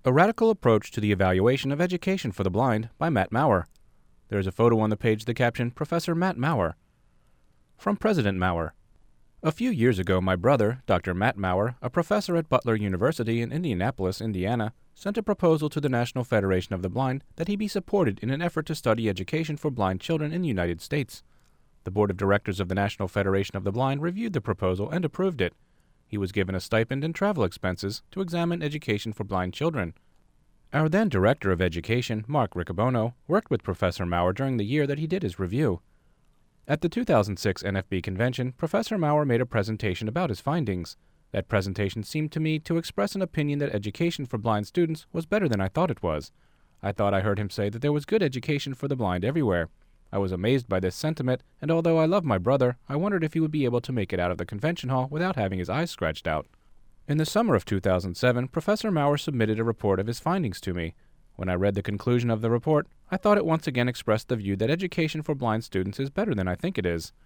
A Radical Approach to the Evaluation of Education for the Blind by Matt Maurer. There is a photo on the page, the caption, Professor Matt Maurer. From President Maurer. A few years ago, my brother, Dr. Matt Maurer, a professor at Butler University in Indianapolis, Indiana, sent a proposal to the National Federation of the Blind that he be supported in an effort to study education for blind children in the United States. The board of directors of the National Federation of the Blind reviewed the proposal and approved it. He was given a stipend and travel expenses to examine education for blind children. Our then Director of Education, Mark Riccobono, worked with Professor Maurer during the year that he did his review. At the 2006 NFB convention, Professor Maurer made a presentation about his findings. That presentation seemed to me to express an opinion that education for blind students was better than I thought it was. I thought I heard him say that there was good education for the blind everywhere. I was amazed by this sentiment, and although I love my brother, I wondered if he would be able to make it out of the convention hall without having his eyes scratched out. In the summer of 2007, Professor Maurer submitted a report of his findings to me. When I read the conclusion of the report, I thought it once again expressed the view that education for blind students is better than I think it is.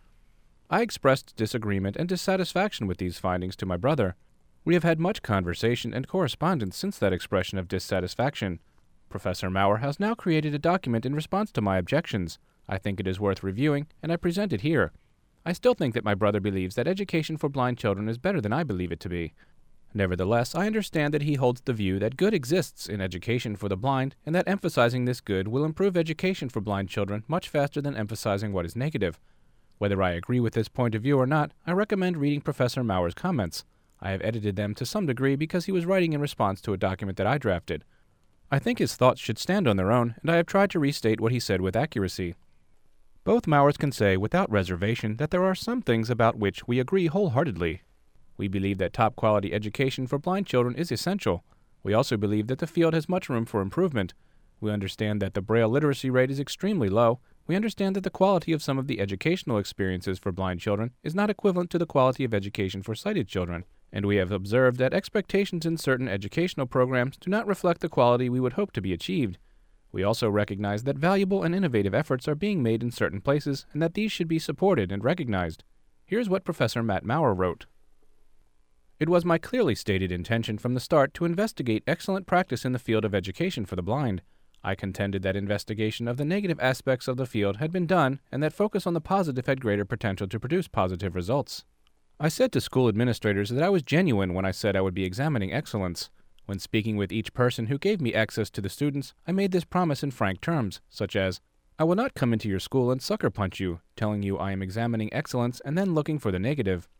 I expressed disagreement and dissatisfaction with these findings to my brother. We have had much conversation and correspondence since that expression of dissatisfaction. Professor Maurer has now created a document in response to my objections. I think it is worth reviewing, and I present it here. I still think that my brother believes that education for blind children is better than I believe it to be. Nevertheless, I understand that he holds the view that good exists in education for the blind, and that emphasizing this good will improve education for blind children much faster than emphasizing what is negative. Whether I agree with this point of view or not, I recommend reading Professor Maurer's comments. I have edited them to some degree because he was writing in response to a document that I drafted. I think his thoughts should stand on their own, and I have tried to restate what he said with accuracy. Both Maurers can say without reservation that there are some things about which we agree wholeheartedly. We believe that top-quality education for blind children is essential. We also believe that the field has much room for improvement. We understand that the Braille literacy rate is extremely low. We understand that the quality of some of the educational experiences for blind children is not equivalent to the quality of education for sighted children. And we have observed that expectations in certain educational programs do not reflect the quality we would hope to be achieved. We also recognize that valuable and innovative efforts are being made in certain places and that these should be supported and recognized. Here's what Professor Matt Maurer wrote. It was my clearly stated intention from the start to investigate excellent practice in the field of education for the blind. I contended that investigation of the negative aspects of the field had been done and that focus on the positive had greater potential to produce positive results. I said to school administrators that I was genuine when I said I would be examining excellence. When speaking with each person who gave me access to the students, I made this promise in frank terms, such as, I will not come into your school and sucker punch you, telling you I am examining excellence and then looking for the negative.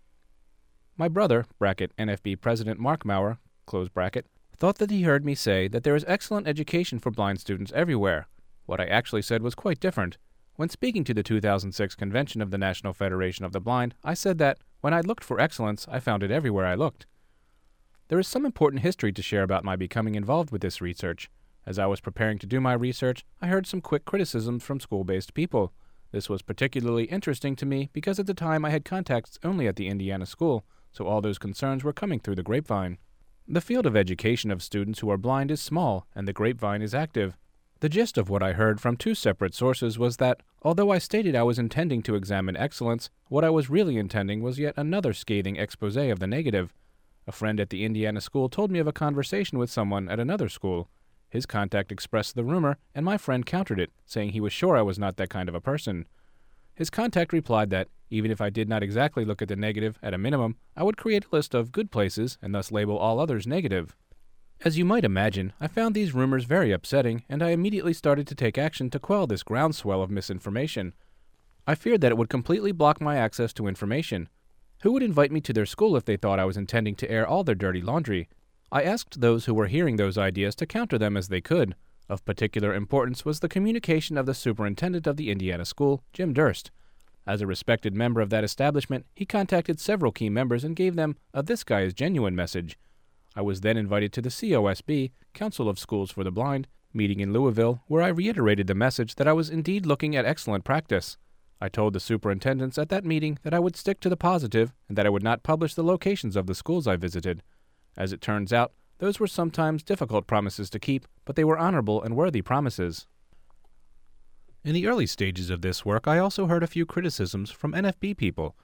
My brother, NFB President Mark Maurer, thought that he heard me say that there is excellent education for blind students everywhere. What I actually said was quite different. When speaking to the 2006 convention of the National Federation of the Blind, I said that, when I looked for excellence, I found it everywhere I looked. There is some important history to share about my becoming involved with this research. As I was preparing to do my research, I heard some quick criticisms from school-based people. This was particularly interesting to me because at the time I had contacts only at the Indiana school, so all those concerns were coming through the grapevine. The field of education of students who are blind is small, and the grapevine is active. The gist of what I heard from two separate sources was that, although I stated I was intending to examine excellence, what I was really intending was yet another scathing exposé of the negative. A friend at the Indiana school told me of a conversation with someone at another school. His contact expressed the rumor, and my friend countered it, saying he was sure I was not that kind of a person. His contact replied that, even if I did not exactly look at the negative, at a minimum, I would create a list of good places and thus label all others negative. As you might imagine, I found these rumors very upsetting, and I immediately started to take action to quell this groundswell of misinformation. I feared that it would completely block my access to information. Who would invite me to their school if they thought I was intending to air all their dirty laundry? I asked those who were hearing those ideas to counter them as they could. Of particular importance was the communication of the superintendent of the Indiana school, Jim Durst. As a respected member of that establishment, he contacted several key members and gave them a "this guy is genuine" message. I was then invited to the COSB, Council of Schools for the Blind, meeting in Louisville, where I reiterated the message that I was indeed looking at excellent practice. I told the superintendents at that meeting that I would stick to the positive and that I would not publish the locations of the schools I visited. As it turns out, those were sometimes difficult promises to keep, but they were honorable and worthy promises. In the early stages of this work, I also heard a few criticisms from NFB people.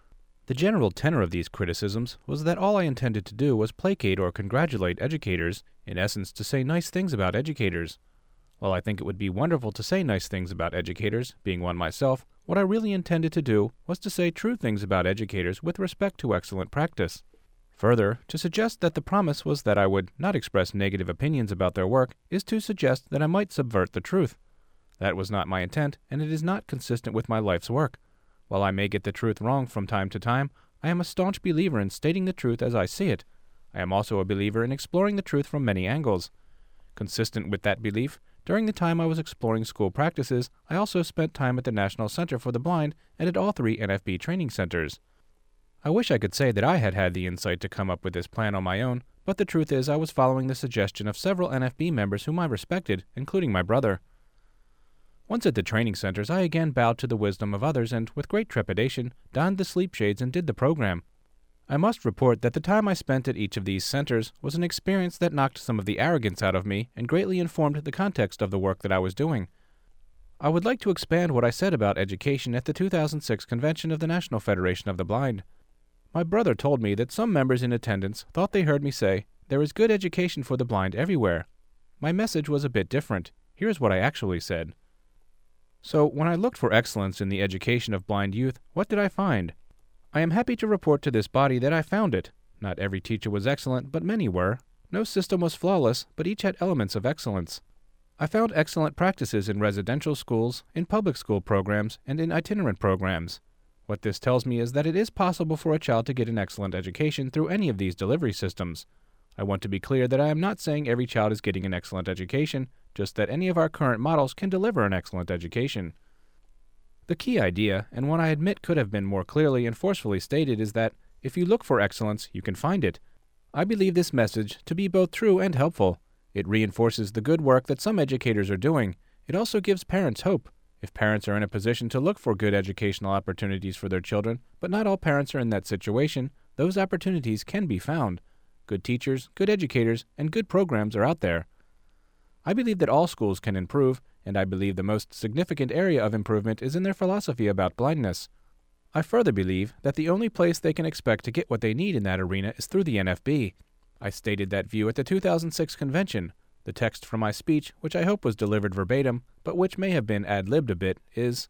The general tenor of these criticisms was that all I intended to do was placate or congratulate educators, in essence to say nice things about educators. While I think it would be wonderful to say nice things about educators, being one myself, what I really intended to do was to say true things about educators with respect to excellent practice. Further, to suggest that the promise was that I would not express negative opinions about their work is to suggest that I might subvert the truth. That was not my intent, and it is not consistent with my life's work. While I may get the truth wrong from time to time, I am a staunch believer in stating the truth as I see it. I am also a believer in exploring the truth from many angles. Consistent with that belief, during the time I was exploring school practices, I also spent time at the National Center for the Blind and at all 3 NFB training centers. I wish I could say that I had had the insight to come up with this plan on my own, but the truth is I was following the suggestion of several NFB members whom I respected, including my brother. Once at the training centers, I again bowed to the wisdom of others and, with great trepidation, donned the sleep shades and did the program. I must report that the time I spent at each of these centers was an experience that knocked some of the arrogance out of me and greatly informed the context of the work that I was doing. I would like to expand what I said about education at the 2006 convention of the National Federation of the Blind. My brother told me that some members in attendance thought they heard me say, "There is good education for the blind everywhere." My message was a bit different. Here's what I actually said. So, when I looked for excellence in the education of blind youth, what did I find? I am happy to report to this body that I found it. Not every teacher was excellent, but many were. No system was flawless, but each had elements of excellence. I found excellent practices in residential schools, in public school programs, and in itinerant programs. What this tells me is that it is possible for a child to get an excellent education through any of these delivery systems. I want to be clear that I am not saying every child is getting an excellent education, just that any of our current models can deliver an excellent education. The key idea, and one I admit could have been more clearly and forcefully stated, is that if you look for excellence, you can find it. I believe this message to be both true and helpful. It reinforces the good work that some educators are doing. It also gives parents hope. If parents are in a position to look for good educational opportunities for their children, but not all parents are in that situation, those opportunities can be found. Good teachers, good educators, and good programs are out there. I believe that all schools can improve, and I believe the most significant area of improvement is in their philosophy about blindness. I further believe that the only place they can expect to get what they need in that arena is through the NFB. I stated that view at the 2006 convention. The text from my speech, which I hope was delivered verbatim, but which may have been ad-libbed a bit, is: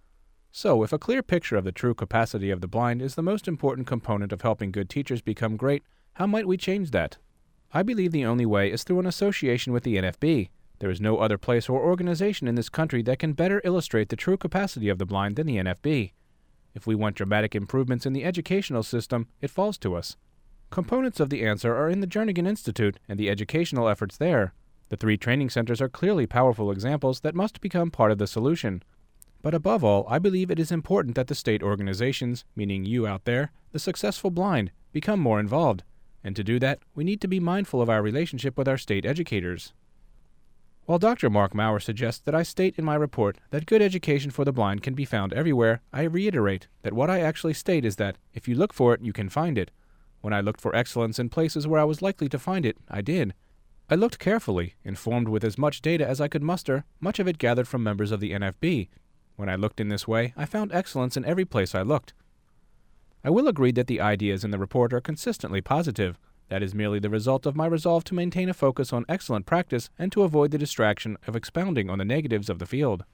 So, if a clear picture of the true capacity of the blind is the most important component of helping good teachers become great, how might we change that? I believe the only way is through an association with the NFB. There is no other place or organization in this country that can better illustrate the true capacity of the blind than the NFB. If we want dramatic improvements in the educational system, it falls to us. Components of the answer are in the Jernigan Institute and the educational efforts there. The 3 training centers are clearly powerful examples that must become part of the solution. But above all, I believe it is important that the state organizations, meaning you out there, the successful blind, become more involved. And to do that, we need to be mindful of our relationship with our state educators. While Dr. Mark Maurer suggests that I state in my report that good education for the blind can be found everywhere, I reiterate that what I actually state is that if you look for it, you can find it. When I looked for excellence in places where I was likely to find it, I did. I looked carefully, informed with as much data as I could muster, much of it gathered from members of the NFB. When I looked in this way, I found excellence in every place I looked. I will agree that the ideas in the report are consistently positive. That is merely the result of my resolve to maintain a focus on excellent practice and to avoid the distraction of expounding on the negatives of the field.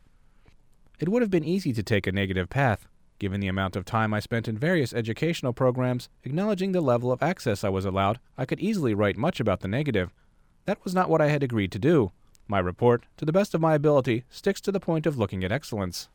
It would have been easy to take a negative path. Given the amount of time I spent in various educational programs, acknowledging the level of access I was allowed, I could easily write much about the negative. That was not what I had agreed to do. My report, to the best of my ability, sticks to the point of looking at excellence.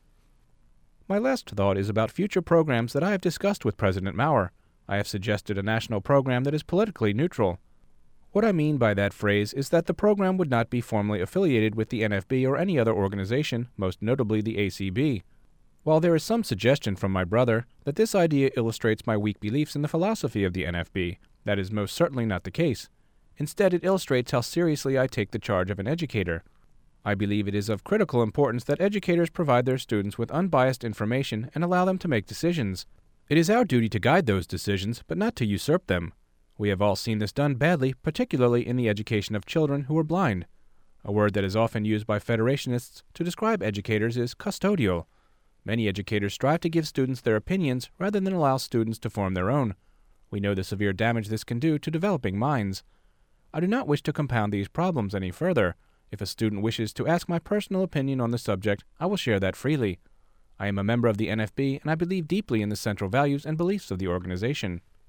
My last thought is about future programs that I have discussed with President Maurer. I have suggested a national program that is politically neutral. What I mean by that phrase is that the program would not be formally affiliated with the NFB or any other organization, most notably the ACB. While there is some suggestion from my brother that this idea illustrates my weak beliefs in the philosophy of the NFB, that is most certainly not the case. Instead, it illustrates how seriously I take the charge of an educator. I believe it is of critical importance that educators provide their students with unbiased information and allow them to make decisions. It is our duty to guide those decisions, but not to usurp them. We have all seen this done badly, particularly in the education of children who are blind. A word that is often used by Federationists to describe educators is custodial. Many educators strive to give students their opinions rather than allow students to form their own. We know the severe damage this can do to developing minds. I do not wish to compound these problems any further. If a student wishes to ask my personal opinion on the subject, I will share that freely. I am a member of the NFB, and I believe deeply in the central values and beliefs of the organization.